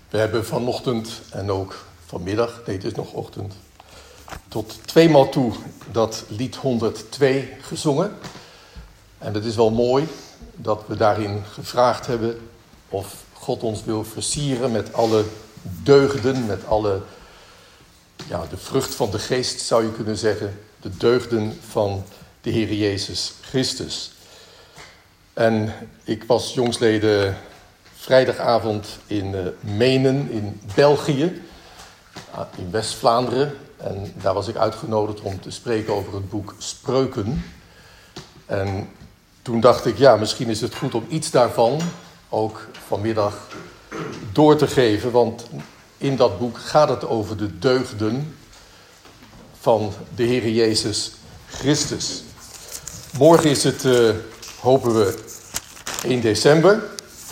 We hebben vanochtend en ook vanmiddag, nee het is nog ochtend, tot 2 maal toe dat lied 102 gezongen. En het is wel mooi dat we daarin gevraagd hebben of God ons wil versieren met alle deugden, met alle, de vrucht van de geest zou je kunnen zeggen, de deugden van de Heer Jezus Christus. En ik was jongsleden vrijdagavond in Menen in België, in West-Vlaanderen. En daar was ik uitgenodigd om te spreken over het boek Spreuken. En toen dacht ik, misschien is het goed om iets daarvan ook vanmiddag door te geven. Want in dat boek gaat het over de deugden van de Heer Jezus Christus. Morgen is het, hopen we, 1 december.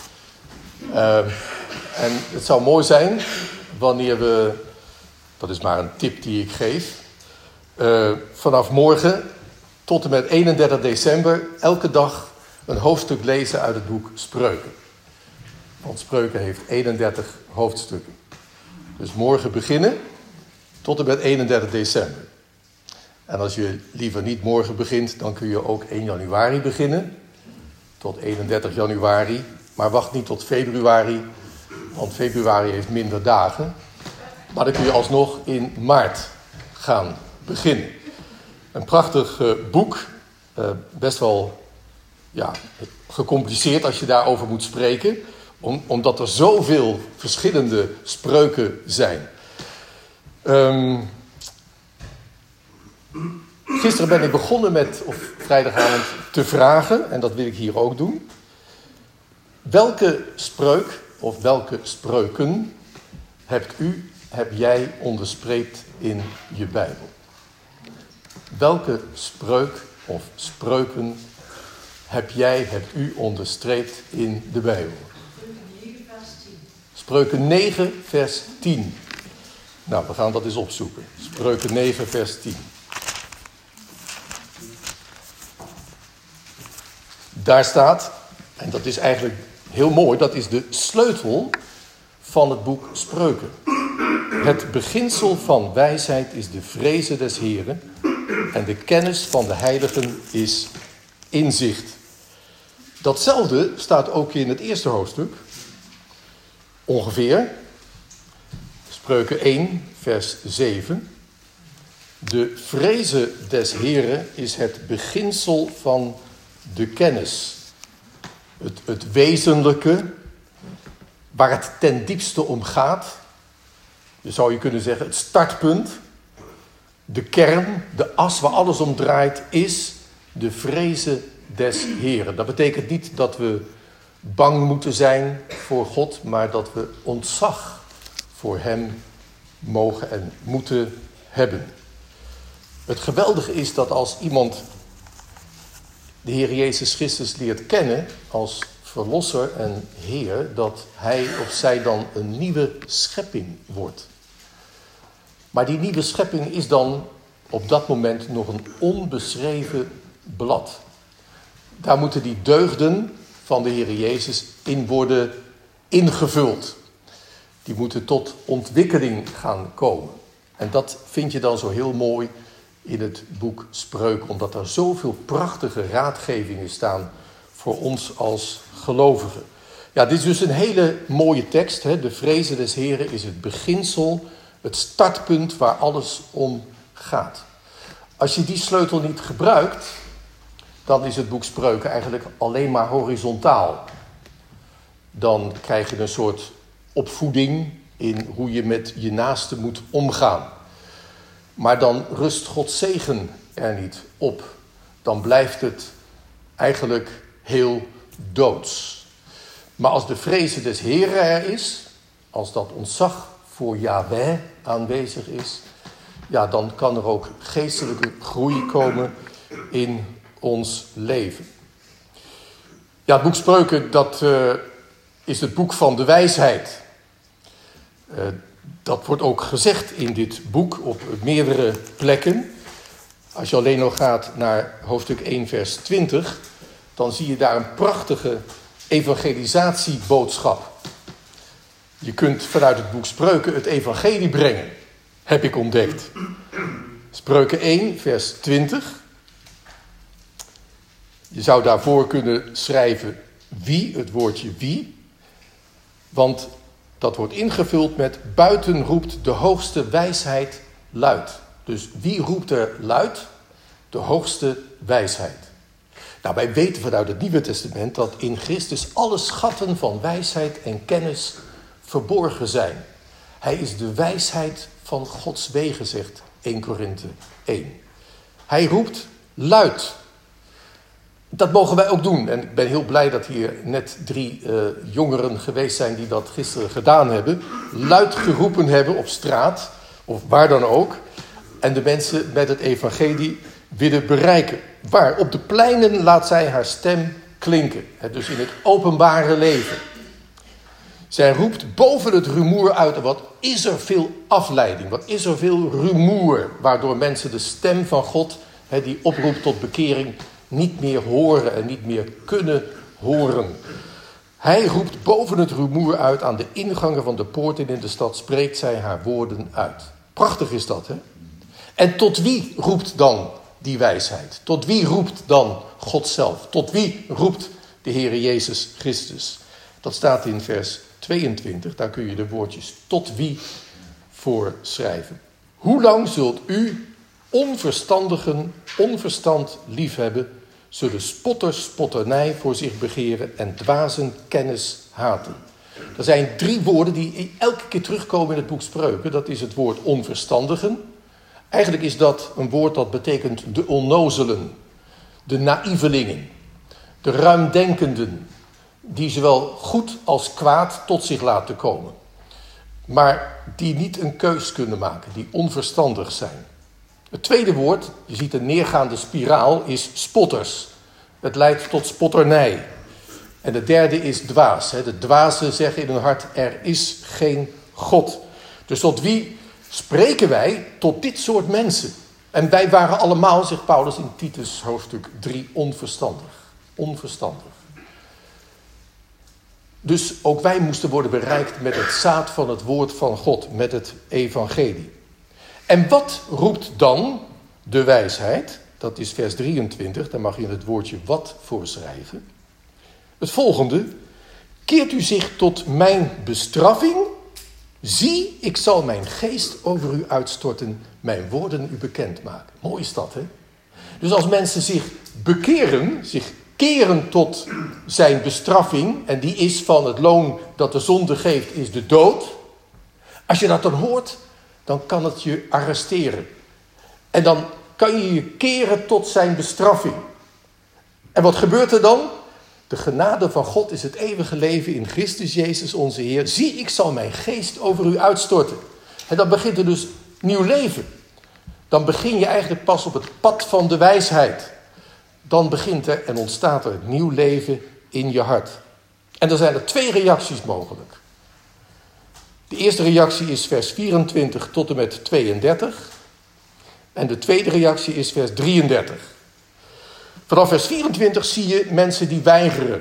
En het zou mooi zijn wanneer we, dat is maar een tip die ik geef, vanaf morgen tot en met 31 december elke dag een hoofdstuk lezen uit het boek Spreuken. Want Spreuken heeft 31 hoofdstukken. Dus morgen beginnen tot en met 31 december. En als je liever niet morgen begint, dan kun je ook 1 januari beginnen. Tot 31 januari. Maar wacht niet tot februari, want februari heeft minder dagen. Maar dan kun je alsnog in maart gaan beginnen. Een prachtig boek. Best wel gecompliceerd als je daarover moet spreken. Omdat er zoveel verschillende spreuken zijn. Gisteren ben ik begonnen vrijdagavond te vragen, en dat wil ik hier ook doen. Welke spreuk of welke spreuken heb jij onderstreept in je Bijbel? Welke spreuk of spreuken hebt u onderstreept in de Bijbel? Spreuken 9 vers 10. Nou, we gaan dat eens opzoeken. Spreuken 9 vers 10. Daar staat, en dat is eigenlijk heel mooi, dat is de sleutel van het boek Spreuken. Het beginsel van wijsheid is de vreze des Heren en de kennis van de heiligen is inzicht. Datzelfde staat ook in het eerste hoofdstuk, ongeveer, Spreuken 1 vers 7. De vreze des Heren is het beginsel van de kennis. Het wezenlijke, waar het ten diepste om gaat. Je zou je kunnen zeggen, het startpunt, de kern, de as waar alles om draait, is de vreze des Heren. Dat betekent niet dat we bang moeten zijn voor God, maar dat we ontzag voor hem mogen en moeten hebben. Het geweldige is dat als iemand de Heer Jezus Christus leert kennen als verlosser en Heer, dat hij of zij dan een nieuwe schepping wordt. Maar die nieuwe schepping is dan op dat moment nog een onbeschreven blad. Daar moeten die deugden van de Heer Jezus in worden ingevuld. Die moeten tot ontwikkeling gaan komen. En dat vind je dan zo heel mooi in het boek Spreuken, omdat er zoveel prachtige raadgevingen staan voor ons als gelovigen. Ja, dit is dus een hele mooie tekst. Hè? De vreze des Heren is het beginsel, het startpunt waar alles om gaat. Als je die sleutel niet gebruikt, dan is het boek Spreuken eigenlijk alleen maar horizontaal. Dan krijg je een soort opvoeding in hoe je met je naaste moet omgaan. Maar dan rust Gods zegen er niet op. Dan blijft het eigenlijk heel doods. Maar als de vreze des Heren er is, als dat ontzag voor Yahweh aanwezig is, dan kan er ook geestelijke groei komen in ons leven. Ja, het boek Spreuken, dat is het boek van de wijsheid. Dat wordt ook gezegd in dit boek op meerdere plekken. Als je alleen nog gaat naar hoofdstuk 1 vers 20, dan zie je daar een prachtige evangelisatieboodschap. Je kunt vanuit het boek Spreuken het evangelie brengen, heb ik ontdekt. Spreuken 1, vers 20. Je zou daarvoor kunnen schrijven wie, het woordje wie. Want dat wordt ingevuld met buiten roept de hoogste wijsheid luid. Dus wie roept er luid? De hoogste wijsheid. Nou, wij weten vanuit het Nieuwe Testament dat in Christus alle schatten van wijsheid en kennis verborgen zijn. Hij is de wijsheid van Gods wegen, zegt 1 Korinthe 1. Hij roept luid. Dat mogen wij ook doen. En ik ben heel blij dat hier net 3 jongeren geweest zijn die dat gisteren gedaan hebben. Luid geroepen hebben op straat, of waar dan ook. En de mensen met het evangelie willen bereiken. Waar? Op de pleinen laat zij haar stem klinken. Dus in het openbare leven. Zij roept boven het rumoer uit. En wat is er veel afleiding? Wat is er veel rumoer? Waardoor mensen de stem van God, die oproept tot bekering, niet meer horen en niet meer kunnen horen. Hij roept boven het rumoer uit. Aan de ingangen van de poorten in de stad spreekt zij haar woorden uit. Prachtig is dat, hè? En tot wie roept dan die wijsheid? Tot wie roept dan God zelf? Tot wie roept de Heere Jezus Christus? Dat staat in vers 22. Daar kun je de woordjes tot wie voor schrijven. Hoe lang zult u onverstandigen onverstand liefhebben, zullen spotters spotternij voor zich begeren en dwazen kennis haten? Er zijn 3 woorden die elke keer terugkomen in het boek Spreuken. Dat is het woord onverstandigen. Eigenlijk is dat een woord dat betekent de onnozelen, de naïvelingen, de ruimdenkenden, die zowel goed als kwaad tot zich laten komen. Maar die niet een keus kunnen maken, die onverstandig zijn. Het tweede woord, je ziet een neergaande spiraal, is spotters. Het leidt tot spotternij. En de derde is dwaas. De dwazen zeggen in hun hart, er is geen God. Dus tot wie spreken wij? Tot dit soort mensen. En wij waren allemaal, zegt Paulus in Titus hoofdstuk 3, onverstandig. Onverstandig. Dus ook wij moesten worden bereikt met het zaad van het woord van God, met het evangelie. En wat roept dan de wijsheid? Dat is vers 23, daar mag je het woordje wat voor schrijven. Het volgende, keert u zich tot mijn bestraffing? Zie, ik zal mijn geest over u uitstorten, mijn woorden u bekendmaken. Mooi is dat, hè? Dus als mensen zich bekeren, zich keren tot zijn bestraffing, en die is van het loon dat de zonde geeft, is de dood. Als je dat dan hoort, dan kan het je arresteren. En dan kan je je keren tot zijn bestraffing. En wat gebeurt er dan? De genade van God is het eeuwige leven in Christus Jezus onze Heer. Zie, ik zal mijn geest over u uitstorten. En dan begint er dus nieuw leven. Dan begin je eigenlijk pas op het pad van de wijsheid. Dan begint er en ontstaat er een nieuw leven in je hart. En dan zijn er 2 reacties mogelijk. De eerste reactie is vers 24 tot en met 32. En de tweede reactie is vers 33. Vanaf vers 24 zie je mensen die weigeren.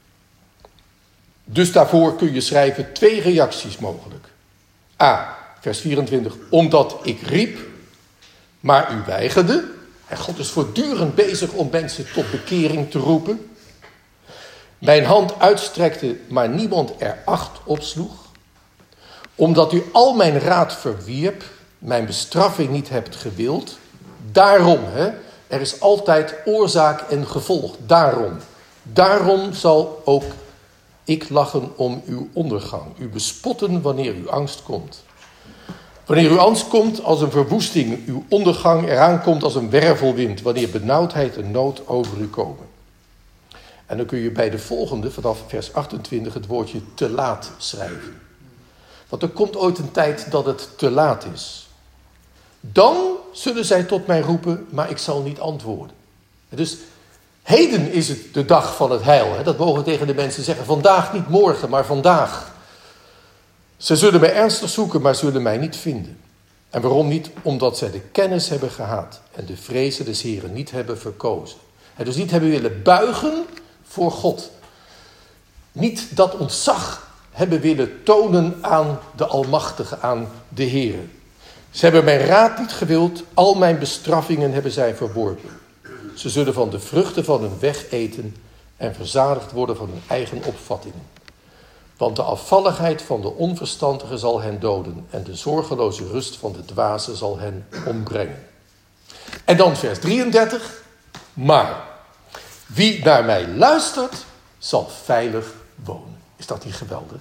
Dus daarvoor kun je schrijven 2 reacties mogelijk. A, vers 24, omdat ik riep, maar u weigerde. En God is voortdurend bezig om mensen tot bekering te roepen. Mijn hand uitstrekte, maar niemand er acht op sloeg. Omdat u al mijn raad verwierp, mijn bestraffing niet hebt gewild. Daarom, er is altijd oorzaak en gevolg. Daarom zal ook ik lachen om uw ondergang. U bespotten wanneer uw angst komt. Wanneer uw angst komt als een verwoesting, uw ondergang eraan komt als een wervelwind. Wanneer benauwdheid en nood over u komen. En dan kun je bij de volgende, vanaf vers 28, het woordje te laat schrijven. Want er komt ooit een tijd dat het te laat is. Dan zullen zij tot mij roepen, maar ik zal niet antwoorden. Dus heden is het de dag van het heil. Dat mogen we tegen de mensen zeggen. Vandaag niet morgen, maar vandaag. Ze zullen mij ernstig zoeken, maar zullen mij niet vinden. En waarom niet? Omdat zij de kennis hebben gehaat en de vrezen des Heren niet hebben verkozen. En dus niet hebben willen buigen voor God. Niet dat ontzag hebben willen tonen aan de Almachtige, aan de Heere. Ze hebben mijn raad niet gewild, al mijn bestraffingen hebben zij verworpen. Ze zullen van de vruchten van hun weg eten en verzadigd worden van hun eigen opvattingen. Want de afvalligheid van de onverstandige zal hen doden en de zorgeloze rust van de dwaze zal hen ombrengen. En dan vers 33. Maar wie naar mij luistert, zal veilig wonen. Is dat niet geweldig?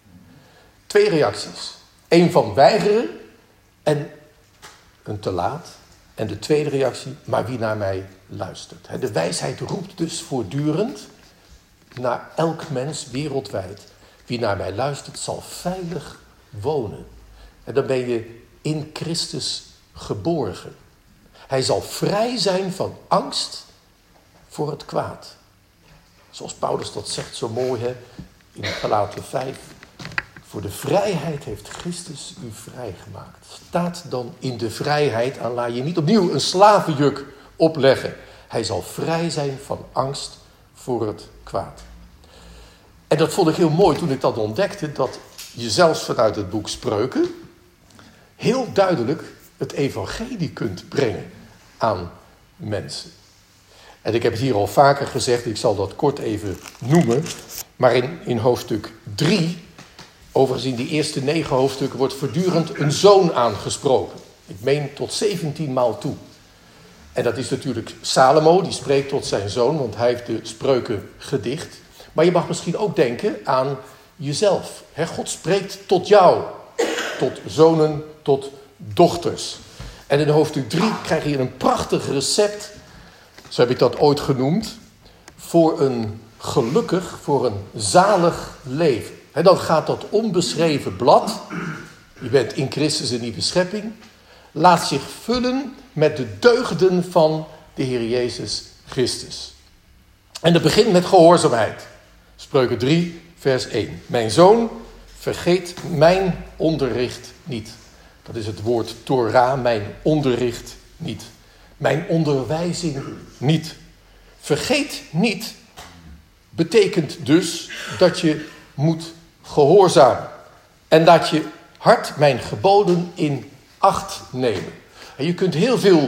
2 reacties. 1 van weigeren en een te laat. En de tweede reactie, maar wie naar mij luistert. De wijsheid roept dus voortdurend naar elk mens wereldwijd. Wie naar mij luistert, zal veilig wonen. En dan ben je in Christus geborgen. Hij zal vrij zijn van angst voor het kwaad. Zoals Paulus dat zegt zo mooi in Galaten 5. Voor de vrijheid heeft Christus u vrijgemaakt. Staat dan in de vrijheid en laat je niet opnieuw een slavenjuk opleggen. Hij zal vrij zijn van angst voor het kwaad. En dat vond ik heel mooi toen ik dat ontdekte, dat je zelfs vanuit het boek Spreuken heel duidelijk het evangelie kunt brengen aan mensen. En ik heb het hier al vaker gezegd, ik zal dat kort even noemen. Maar in hoofdstuk 3, overigens in die eerste 9 hoofdstukken, wordt voortdurend een zoon aangesproken. Ik meen tot 17 maal toe. En dat is natuurlijk Salomo, die spreekt tot zijn zoon, want hij heeft de spreuken gedicht. Maar je mag misschien ook denken aan jezelf. God spreekt tot jou, tot zonen, tot dochters. En in hoofdstuk 3 krijg je een prachtig recept, zo heb ik dat ooit genoemd, voor een gelukkig, voor een zalig leven. Dan gaat dat onbeschreven blad, je bent in Christus een nieuwe schepping, laat zich vullen met de deugden van de Heer Jezus Christus. En dat begint met gehoorzaamheid. Spreuken 3, vers 1. Mijn zoon, vergeet mijn onderricht niet. Dat is het woord Torah, mijn onderricht niet. Mijn onderwijzing niet. Vergeet niet betekent dus dat je moet gehoorzamen. En dat je hart mijn geboden in acht nemen. En je kunt heel veel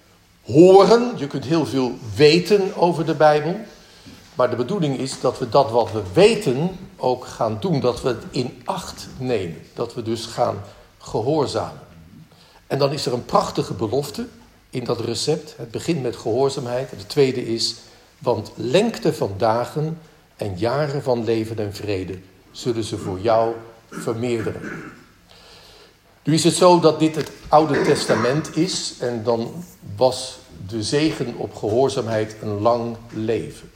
horen, je kunt heel veel weten over de Bijbel. Maar de bedoeling is dat we dat wat we weten ook gaan doen. Dat we het in acht nemen. Dat we dus gaan gehoorzamen. En dan is er een prachtige belofte in dat recept. Het begint met gehoorzaamheid. En de tweede is, want lengte van dagen en jaren van leven en vrede zullen ze voor jou vermeerderen. Nu is het zo dat dit het Oude Testament is. En dan was de zegen op gehoorzaamheid een lang leven.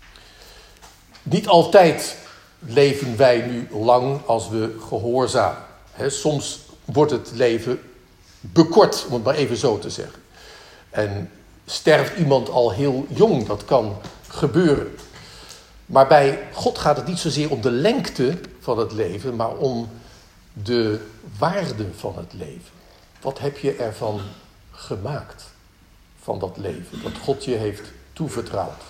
Niet altijd leven wij nu lang als we gehoorzamen. Soms wordt het leven bekort, om het maar even zo te zeggen. En sterft iemand al heel jong, dat kan gebeuren. Maar bij God gaat het niet zozeer om de lengte van het leven, maar om de waarde van het leven. Wat heb je ervan gemaakt, van dat leven, dat God je heeft toevertrouwd?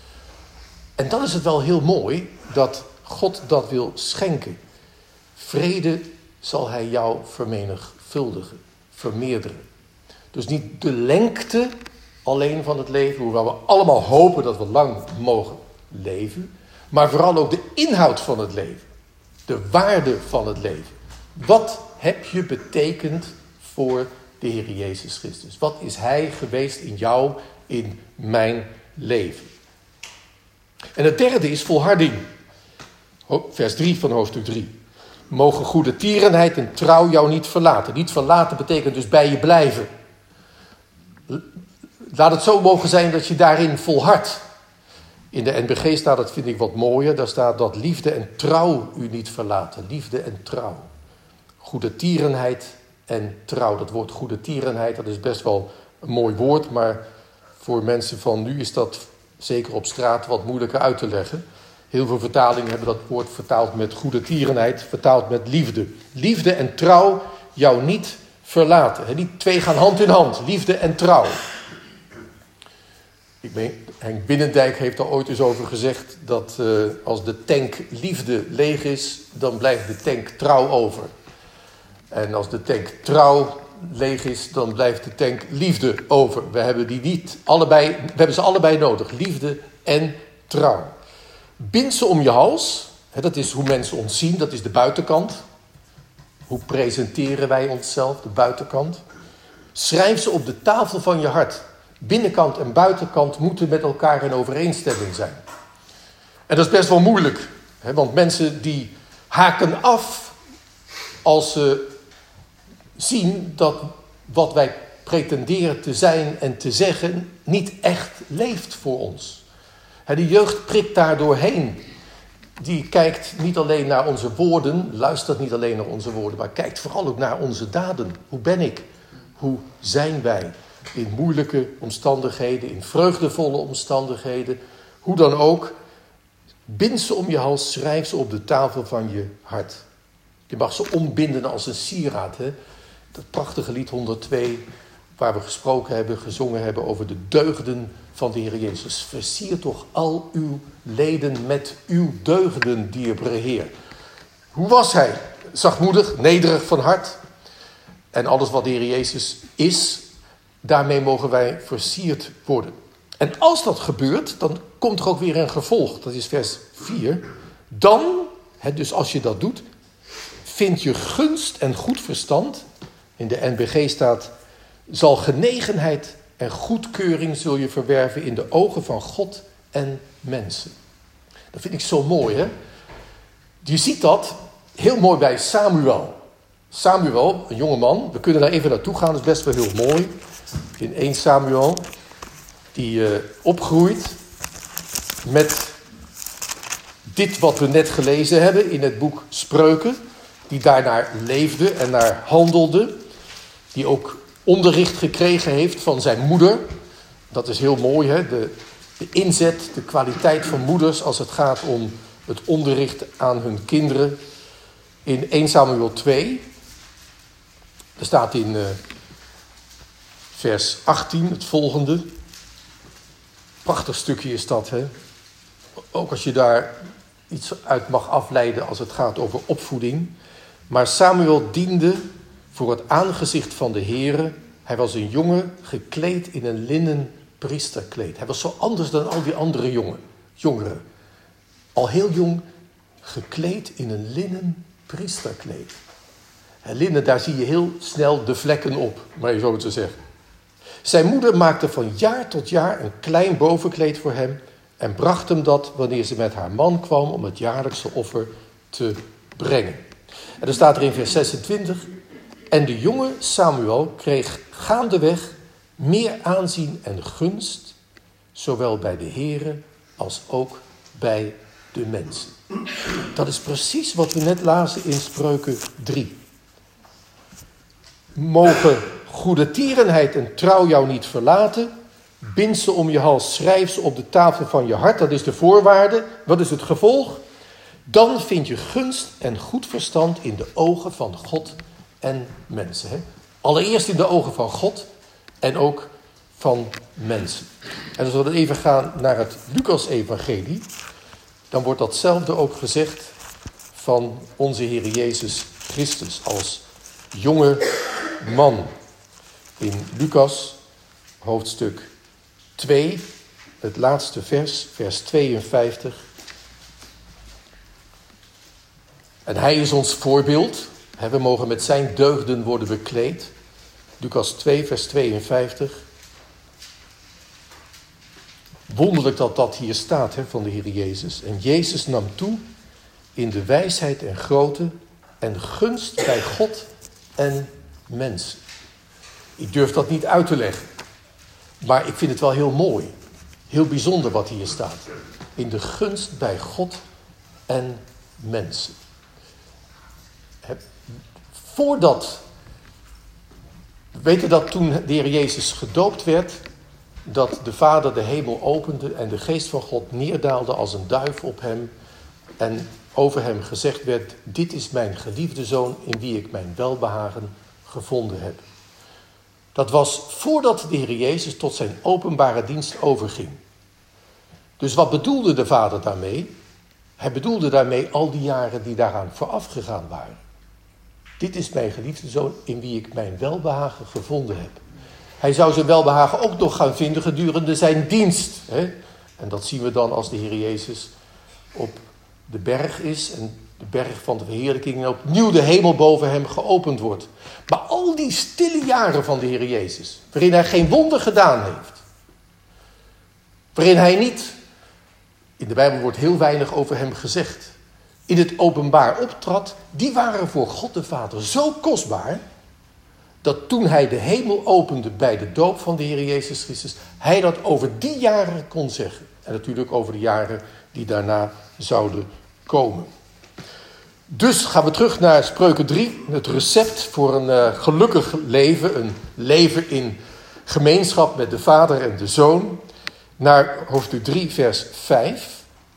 En dan is het wel heel mooi dat God dat wil schenken. Vrede zal hij jou vermenigvuldigen, vermeerderen. Dus niet de lengte alleen van het leven, hoewel we allemaal hopen dat we lang mogen leven, maar vooral ook de inhoud van het leven, de waarde van het leven. Wat heb je betekend voor de Heer Jezus Christus? Wat is hij geweest in jou, in mijn leven? En het derde is volharding. Vers 3 van hoofdstuk 3. Mogen goede tierenheid en trouw jou niet verlaten. Niet verlaten betekent dus bij je blijven. Laat het zo mogen zijn dat je daarin volhardt. In de NBG staat, dat vind ik wat mooier, daar staat dat liefde en trouw u niet verlaten. Liefde en trouw. Goede tierenheid en trouw. Dat woord goede tierenheid, dat is best wel een mooi woord, maar voor mensen van nu is dat zeker op straat wat moeilijker uit te leggen. Heel veel vertalingen hebben dat woord vertaald met goede tierenheid, vertaald met liefde. Liefde en trouw jou niet verlaten. Die twee gaan hand in hand, liefde en trouw. Ik meen, Henk Binnendijk heeft er ooit eens over gezegd dat als de tank liefde leeg is, dan blijft de tank trouw over. En als de tank trouw leeg is, dan blijft de tank liefde over. We hebben ze allebei nodig, liefde en trouw. Bind ze om je hals, dat is hoe mensen ons zien, dat is de buitenkant. Hoe presenteren wij onszelf, de buitenkant? Schrijf ze op de tafel van je hart. Binnenkant en buitenkant moeten met elkaar in overeenstemming zijn. En dat is best wel moeilijk. Want mensen die haken af als ze zien dat wat wij pretenderen te zijn en te zeggen niet echt leeft voor ons. De jeugd prikt daar doorheen. Die kijkt niet alleen naar onze woorden, luistert niet alleen naar onze woorden, maar kijkt vooral ook naar onze daden. Hoe ben ik? Hoe zijn wij? In moeilijke omstandigheden, in vreugdevolle omstandigheden. Hoe dan ook, bind ze om je hals, schrijf ze op de tafel van je hart. Je mag ze ombinden als een sieraad. Dat prachtige lied 102, waar we gesproken hebben, gezongen hebben over de deugden van de Heer Jezus. Versier toch al uw leden met uw deugden, dierbare Heer. Hoe was hij? Zachtmoedig, nederig van hart. En alles wat de Heer Jezus is, daarmee mogen wij versierd worden. En als dat gebeurt, dan komt er ook weer een gevolg. Dat is vers 4. Dan, dus als je dat doet, vind je gunst en goed verstand. In de NBG staat, zal genegenheid en goedkeuring zul je verwerven in de ogen van God en mensen. Dat vind ik zo mooi, hè? Je ziet dat heel mooi bij Samuel. Samuel, een jonge man, we kunnen daar even naartoe gaan, dat is best wel heel mooi. In 1 Samuel, die opgroeit met dit wat we net gelezen hebben in het boek Spreuken. Die daarnaar leefde en naar handelde. Die ook onderricht gekregen heeft van zijn moeder. Dat is heel mooi, hè? De inzet, de kwaliteit van moeders als het gaat om het onderricht aan hun kinderen. In 1 Samuel 2, er staat in vers 18 het volgende. Prachtig stukje is dat, hè? Ook als je daar iets uit mag afleiden als het gaat over opvoeding. Maar Samuel diende voor het aangezicht van de Heere. Hij was een jongen gekleed in een linnen priesterkleed. Hij was zo anders dan al die andere jongeren. Al heel jong gekleed in een linnen priesterkleed. En linnen, daar zie je heel snel de vlekken op, maar je zo te zeggen. Zijn moeder maakte van jaar tot jaar een klein bovenkleed voor hem en bracht hem dat wanneer ze met haar man kwam om het jaarlijkse offer te brengen. En dan staat er in vers 26... En de jonge Samuel kreeg gaandeweg meer aanzien en gunst, zowel bij de Heere als ook bij de mensen. Dat is precies wat we net lazen in Spreuken 3. Mogen goede tierenheid en trouw jou niet verlaten. Bind ze om je hals, schrijf ze op de tafel van je hart. Dat is de voorwaarde. Wat is het gevolg? Dan vind je gunst en goed verstand in de ogen van God en mensen. Hè? Allereerst in de ogen van God en ook van mensen. En als we dan even gaan naar het Lucas-evangelie, dan wordt datzelfde ook gezegd van onze Heer Jezus Christus als jonge man. In Lucas hoofdstuk 2, het laatste vers, vers 52. En hij is ons voorbeeld. We mogen met zijn deugden worden bekleed. Lucas 2, vers 52. Wonderlijk dat dat hier staat van de Heer Jezus. En Jezus nam toe in de wijsheid en grootte en gunst bij God en mensen. Ik durf dat niet uit te leggen. Maar ik vind het wel heel mooi. Heel bijzonder wat hier staat. In de gunst bij God en mensen. Voordat, we weten dat toen de Heer Jezus gedoopt werd, dat de Vader de hemel opende en de geest van God neerdaalde als een duif op hem. En over hem gezegd werd, dit is mijn geliefde zoon in wie ik mijn welbehagen gevonden heb. Dat was voordat de Heer Jezus tot zijn openbare dienst overging. Dus wat bedoelde de Vader daarmee? Hij bedoelde daarmee al die jaren die daaraan vooraf gegaan waren. Dit is mijn geliefde Zoon in wie ik mijn welbehagen gevonden heb. Hij zou zijn welbehagen ook nog gaan vinden gedurende zijn dienst. Hè? En dat zien we dan als de Heer Jezus op de berg is en de berg van de verheerlijking en opnieuw de hemel boven hem geopend wordt. Maar al die stille jaren van de Heer Jezus, waarin hij geen wonder gedaan heeft, waarin hij niet, in de Bijbel wordt heel weinig over hem gezegd, in het openbaar optrad, die waren voor God de Vader zo kostbaar, dat toen hij de hemel opende bij de doop van de Heer Jezus Christus, hij dat over die jaren kon zeggen. En natuurlijk over de jaren die daarna zouden komen. Dus gaan we terug naar Spreuken 3, het recept voor een gelukkig leven, een leven in gemeenschap met de Vader en de Zoon, naar hoofdstuk 3, vers 5.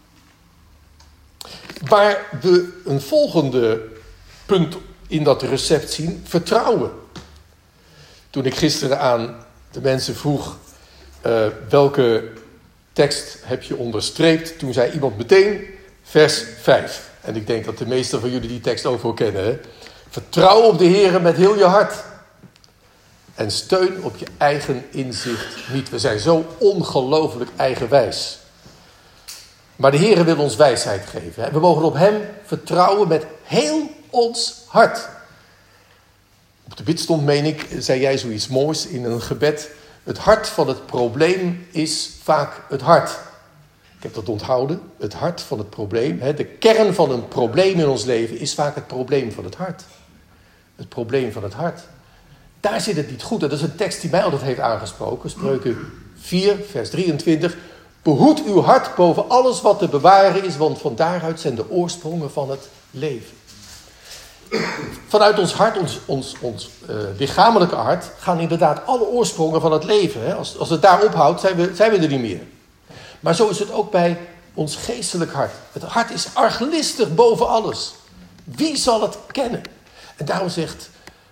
Waar we een volgende punt in dat recept zien, vertrouwen. Toen ik gisteren aan de mensen vroeg, welke tekst heb je onderstreept? Toen zei iemand meteen vers 5. En ik denk dat de meesten van jullie die tekst ook wel kennen. Hè? Vertrouw op de Heere met heel je hart. En steun op je eigen inzicht niet. We zijn zo ongelooflijk eigenwijs. Maar de Heere wil ons wijsheid geven. Hè? We mogen op hem vertrouwen met heel ons hart. Op de bidstond, meen ik, zei jij zoiets moois in een gebed. Het hart van het probleem is vaak het hart. Ik heb dat onthouden. Het hart van het probleem. De kern van een probleem in ons leven is vaak het probleem van het hart. Het probleem van het hart. Daar zit het niet goed. Dat is een tekst die mij altijd heeft aangesproken. Spreuken 4, vers 23. Behoed uw hart boven alles wat te bewaren is, want van daaruit zijn de oorsprongen van het leven. Vanuit ons hart, ons lichamelijke hart, gaan inderdaad alle oorsprongen van het leven. Hè? Als het daar ophoudt, zijn we er niet meer. Maar zo is het ook bij ons geestelijk hart. Het hart is arglistig boven alles. Wie zal het kennen? En daarom zegt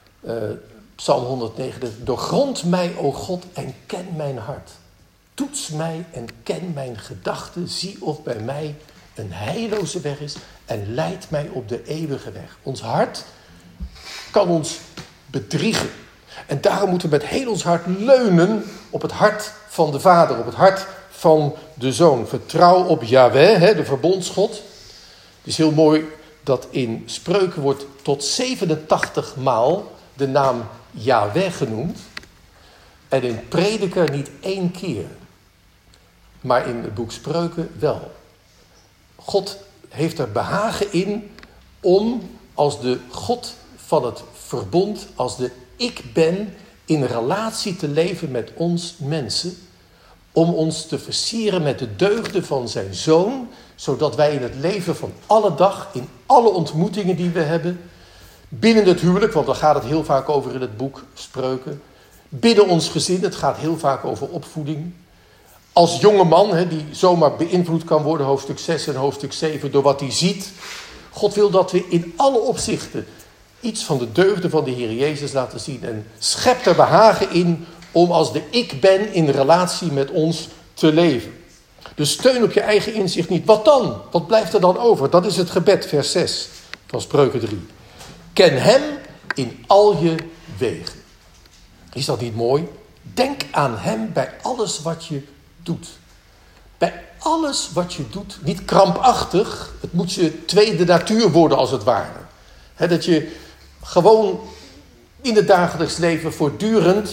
Psalm 109, doorgrond mij, o God, en ken mijn hart. Toets mij en ken mijn gedachten. Zie of bij mij een heilloze weg is en leid mij op de eeuwige weg. Ons hart kan ons bedriegen. En daarom moeten we met heel ons hart leunen op het hart van de Vader, op het hart van de Zoon. Vertrouw op Yahweh, de verbondsgod. Het is heel mooi dat in Spreuken wordt tot 87 maal de naam Yahweh genoemd. En in Prediker niet 1 keer. Maar in het boek Spreuken wel. God heeft er behagen in om als de God van het verbond, als de ik ben, in relatie te leven met ons mensen. Om ons te versieren met de deugden van zijn Zoon. Zodat wij in het leven van alle dag, in alle ontmoetingen die we hebben. Binnen het huwelijk, want daar gaat het heel vaak over in het boek Spreuken. Binnen ons gezin, het gaat heel vaak over opvoeding. Als jonge man, die zomaar beïnvloed kan worden, hoofdstuk 6 en hoofdstuk 7, door wat hij ziet. God wil dat we in alle opzichten iets van de deugden van de Heer Jezus laten zien. En schept er behagen in om als de ik ben in relatie met ons te leven. Dus steun op je eigen inzicht niet. Wat dan? Wat blijft er dan over? Dat is het gebed, vers 6 van Spreuken 3. Ken hem in al je wegen. Is dat niet mooi? Denk aan hem bij alles wat je doet. Bij alles wat je doet, niet krampachtig. Het moet je tweede natuur worden als het ware. Dat je gewoon in het dagelijks leven voortdurend,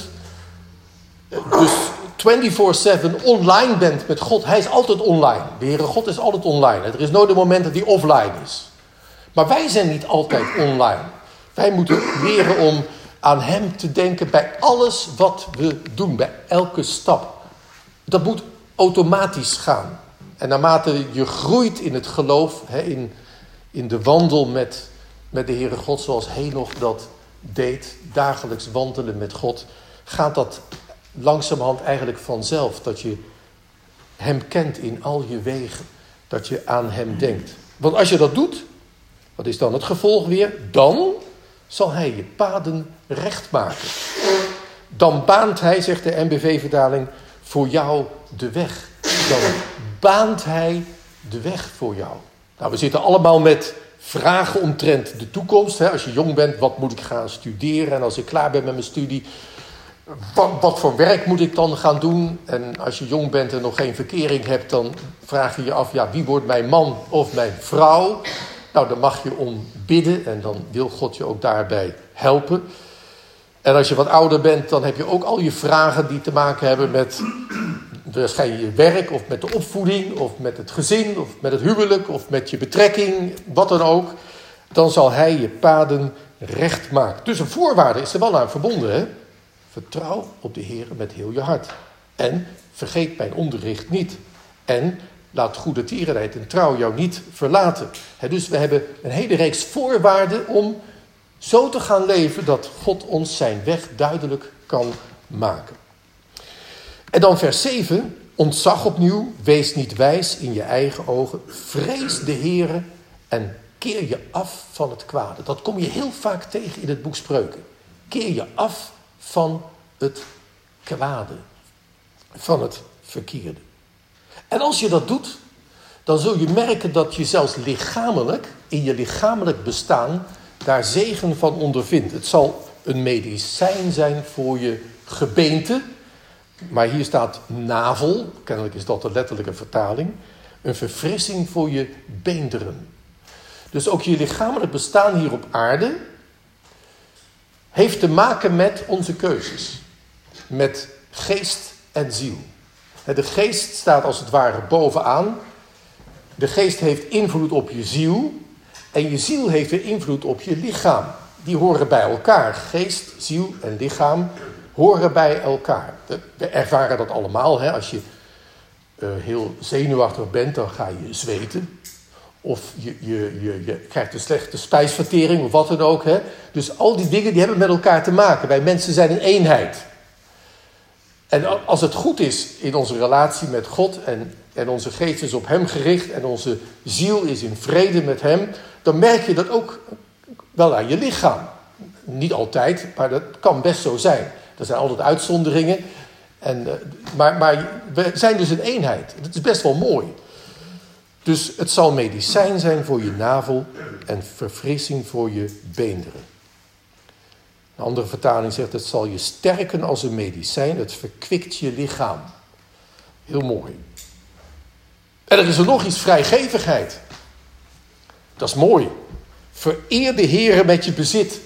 dus 24/7 online bent met God. Hij is altijd online. De Heere God is altijd online. Er is nooit een moment dat hij offline is. Maar wij zijn niet altijd online. Wij moeten leren om aan hem te denken bij alles wat we doen. Bij elke stap. Dat moet automatisch gaan. En naarmate je groeit in het geloof, in de wandel met de Heere God, zoals Henoch dat deed, dagelijks wandelen met God, gaat dat langzamerhand eigenlijk vanzelf. Dat je hem kent in al je wegen. Dat je aan hem denkt. Want als je dat doet, wat is dan het gevolg weer? Dan zal hij je paden recht maken. Dan baant hij, zegt de NBV-vertaling, voor jou de weg. Dan baant hij de weg voor jou. Nou, we zitten allemaal met vragen omtrent de toekomst. Hè? Als je jong bent, wat moet ik gaan studeren? En als ik klaar ben met mijn studie, wat voor werk moet ik dan gaan doen? En als je jong bent en nog geen verkering hebt, dan vraag je je af, ja, wie wordt mijn man of mijn vrouw? Nou, dan mag je om bidden en dan wil God je ook daarbij helpen. En als je wat ouder bent, dan heb je ook al je vragen die te maken hebben met waarschijnlijk je werk of met de opvoeding of met het gezin of met het huwelijk of met je betrekking, wat dan ook. Dan zal hij je paden recht maken. Dus een voorwaarde is er wel aan verbonden, hè? Vertrouw op de Heer met heel je hart. En vergeet mijn onderricht niet. En laat goede tierenheid en trouw jou niet verlaten. Dus we hebben een hele reeks voorwaarden om zo te gaan leven dat God ons zijn weg duidelijk kan maken. En dan vers 7. Ontzag opnieuw, wees niet wijs in je eigen ogen. Vrees de Heere en keer je af van het kwade. Dat kom je heel vaak tegen in het boek Spreuken. Keer je af van het kwade. Van het verkeerde. En als je dat doet, dan zul je merken dat je zelfs lichamelijk, in je lichamelijk bestaan, daar zegen van ondervindt. Het zal een medicijn zijn voor je gebeente. Maar hier staat navel, kennelijk is dat de letterlijke vertaling. Een verfrissing voor je beenderen. Dus ook je lichamelijk bestaan hier op aarde heeft te maken met onze keuzes. Met geest en ziel. De geest staat als het ware bovenaan. De geest heeft invloed op je ziel. En je ziel heeft weer invloed op je lichaam. Die horen bij elkaar. Geest, ziel en lichaam horen bij elkaar. We ervaren dat allemaal. Hè? Als je heel zenuwachtig bent, dan ga je zweten. Of je krijgt een slechte spijsvertering of wat dan ook. Hè? Dus al die dingen die hebben met elkaar te maken. Wij mensen zijn een eenheid. En als het goed is in onze relatie met God en onze geest is op hem gericht en onze ziel is in vrede met hem, dan merk je dat ook wel aan je lichaam. Niet altijd, maar dat kan best zo zijn. Er zijn altijd uitzonderingen. Maar we zijn dus een eenheid. Dat is best wel mooi. Dus het zal medicijn zijn voor je navel en verfrissing voor je beenderen. Een andere vertaling zegt, het zal je sterken als een medicijn. Het verkwikt je lichaam. Heel mooi. En er is er nog iets, vrijgevigheid. Dat is mooi. Vereer de Heere met je bezit.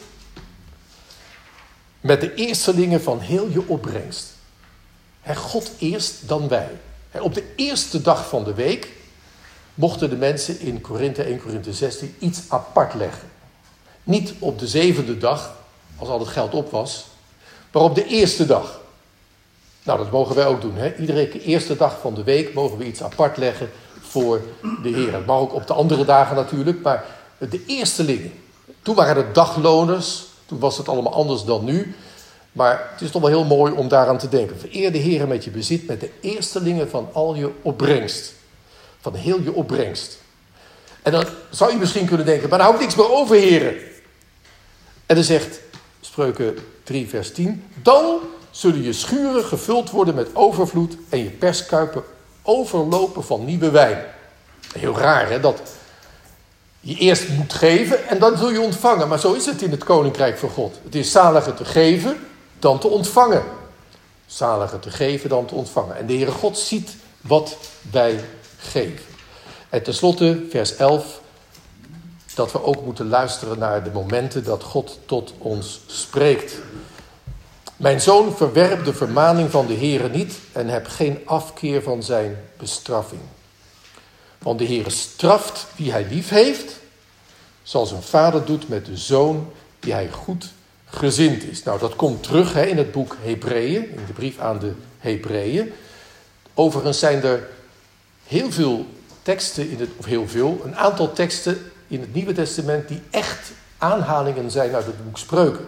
Met de eerstelingen van heel je opbrengst. God eerst, dan wij. Op de eerste dag van de week mochten de mensen in Korinthe 1 Korinthe 16 iets apart leggen. Niet op de 7e dag, als al het geld op was, maar op de eerste dag. Nou, dat mogen wij ook doen. Iedere eerste dag van de week mogen we iets apart leggen voor de Heer. Dat mag ook op de andere dagen natuurlijk, maar de eerstelingen. Toen waren het dagloners, toen was het allemaal anders dan nu. Maar het is toch wel heel mooi om daaraan te denken. Vereer de Heer met je bezit, met de eerstelingen van al je opbrengst. Van heel je opbrengst. En dan zou je misschien kunnen denken, maar dan hou ik niks meer over, heren. En dan zegt Spreuken 3 vers 10. Dan zullen je schuren gevuld worden met overvloed en je perskuipen overlopen van nieuwe wijn. Heel raar, hè, dat je eerst moet geven en dan zul je ontvangen. Maar zo is het in het koninkrijk van God. Het is zaliger te geven dan te ontvangen. Zaliger te geven dan te ontvangen. En de Heere God ziet wat wij geven. En tenslotte vers 11. Dat we ook moeten luisteren naar de momenten dat God tot ons spreekt. Mijn zoon, verwerp de vermaning van de Heere niet en heb geen afkeer van zijn bestraffing. Want de Heere straft wie hij lief heeft, zoals een vader doet met de zoon die hij goed gezind is. Nou, dat komt terug in het boek Hebreeën, in de brief aan de Hebreeën. Overigens zijn er heel veel teksten, een aantal teksten in het Nieuwe Testament die echt aanhalingen zijn uit het boek Spreuken.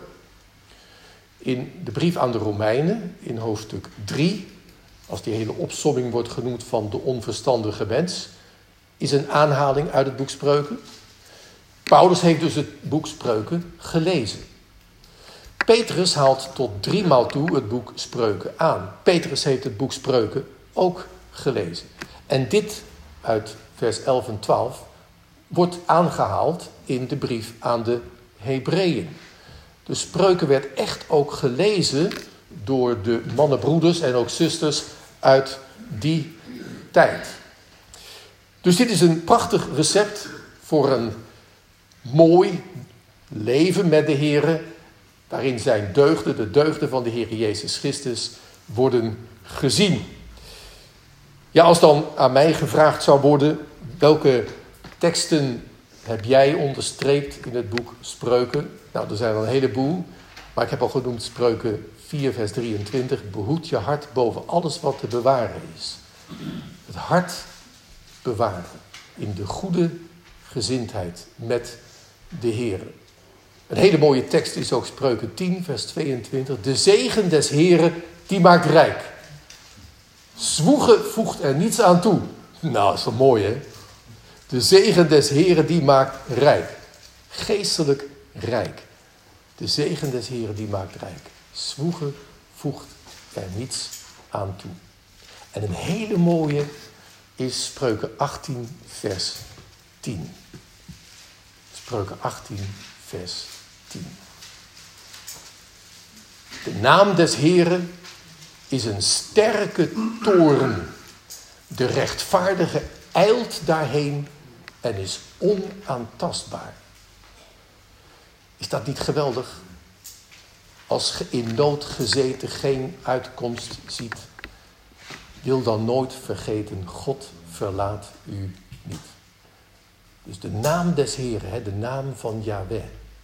In de brief aan de Romeinen, in hoofdstuk 3, als die hele opsomming wordt genoemd van de onverstandige mens, is een aanhaling uit het boek Spreuken. Paulus heeft dus het boek Spreuken gelezen. Petrus haalt tot 3 maal toe het boek Spreuken aan. Petrus heeft het boek Spreuken ook gelezen. En dit uit vers 11 en 12 wordt aangehaald in de brief aan de Hebreeën. De Spreuken werd echt ook gelezen door de mannenbroeders en ook zusters uit die tijd. Dus dit is een prachtig recept voor een mooi leven met de Heere, waarin zijn deugden, de deugden van de Heer Jezus Christus, worden gezien. Ja, als dan aan mij gevraagd zou worden, welke teksten heb jij onderstreept in het boek Spreuken? Nou, er zijn er een heleboel, maar ik heb al genoemd Spreuken 4 vers 23. Behoed je hart boven alles wat te bewaren is. Het hart bewaren in de goede gezindheid met de Heere. Een hele mooie tekst is ook Spreuken 10 vers 22. De zegen des Heeren, die maakt rijk. Zwoegen voegt er niets aan toe. Nou, dat is wel mooi, hè? De zegen des Heeren, die maakt rijk. Geestelijk rijk. De zegen des Heeren, die maakt rijk. Zwoegen voegt er niets aan toe. En een hele mooie is Spreuken 18 vers 10. Spreuken 18 vers 10. De naam des Heeren is een sterke toren. De rechtvaardige ijlt daarheen en is onaantastbaar. Is dat niet geweldig? Als ge in nood gezeten geen uitkomst ziet, wil dan nooit vergeten, God verlaat u niet. Dus de naam des Heeren, de naam van Yahweh.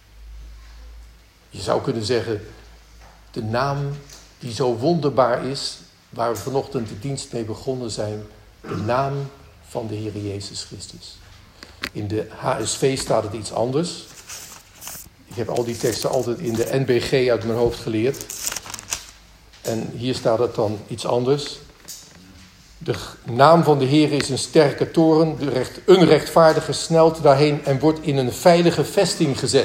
Je zou kunnen zeggen, de naam die zo wonderbaar is, waar we vanochtend de dienst mee begonnen zijn, de naam van de Heer Jezus Christus. In de HSV staat het iets anders. Ik heb al die teksten altijd in de NBG uit mijn hoofd geleerd. En hier staat het dan iets anders. De naam van de Heer is een sterke toren. Een rechtvaardige snelt daarheen en wordt in een veilige vesting gezet.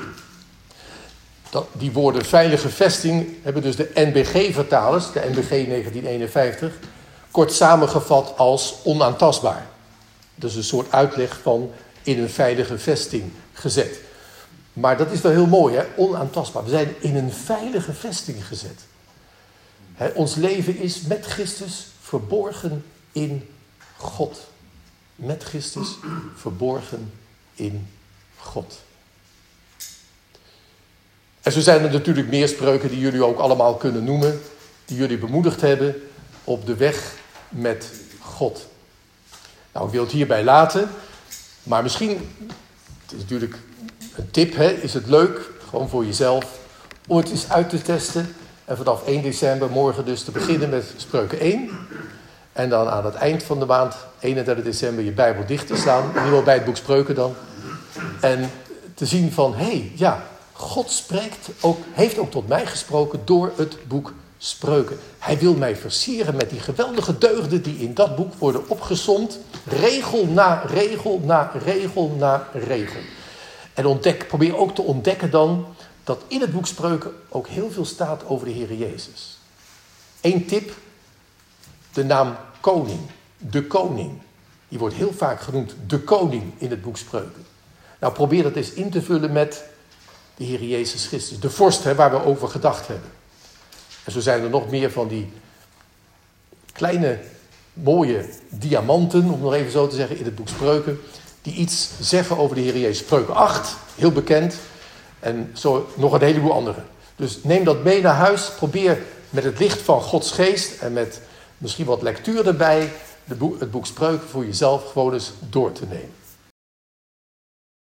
Die woorden veilige vesting hebben dus de NBG-vertalers, de NBG 1951, kort samengevat als onaantastbaar. Dat is een soort uitleg van in een veilige vesting gezet. Maar dat is wel heel mooi, hè? Onaantastbaar. We zijn in een veilige vesting gezet. Ons leven is met Christus verborgen in God. Met Christus verborgen in God. En zo zijn er natuurlijk meer spreuken die jullie ook allemaal kunnen noemen, die jullie bemoedigd hebben op de weg met God. Nou, ik wil het hierbij laten, maar misschien, het is natuurlijk een tip, is het leuk, gewoon voor jezelf, om het eens uit te testen. En vanaf 1 december, morgen dus, te beginnen met Spreuken 1. En dan aan het eind van de maand, 31 december, je Bijbel dicht te slaan. In ieder geval bij het boek Spreuken dan. En te zien van, God heeft ook tot mij gesproken door het boek Spreuken. Hij wil mij versieren met die geweldige deugden die in dat boek worden opgesomd. Regel na regel na regel na regel. En probeer ook te ontdekken dan dat in het boek Spreuken ook heel veel staat over de Heer Jezus. Eén tip, de naam koning, de koning. Die wordt heel vaak genoemd de koning in het boek Spreuken. Nou, probeer dat eens in te vullen met de Heer Jezus Christus. De vorst, waar we over gedacht hebben. En zo zijn er nog meer van die kleine, mooie diamanten, om het nog even zo te zeggen, in het boek Spreuken, die iets zeggen over de Heer Jezus. Spreuken 8, heel bekend. En zo nog een heleboel andere. Dus neem dat mee naar huis. Probeer met het licht van Gods geest en met misschien wat lectuur erbij het boek Spreuken voor jezelf gewoon eens door te nemen.